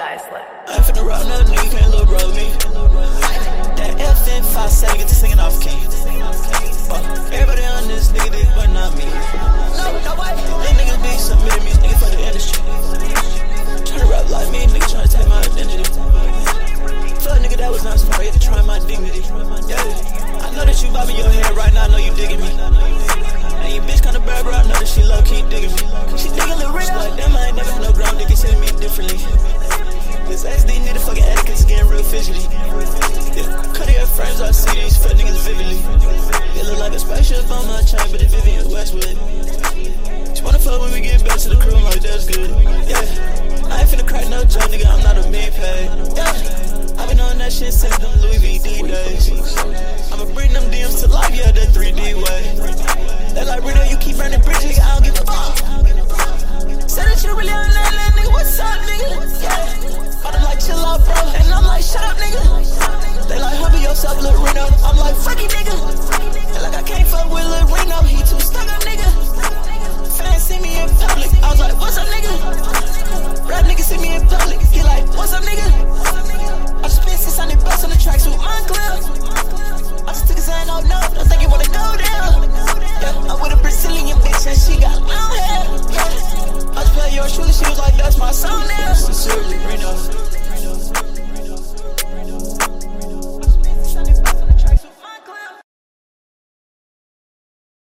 Iceland. I'm finna roll another nigga, you can't little bro me. That FN 5 7 get to singing off key.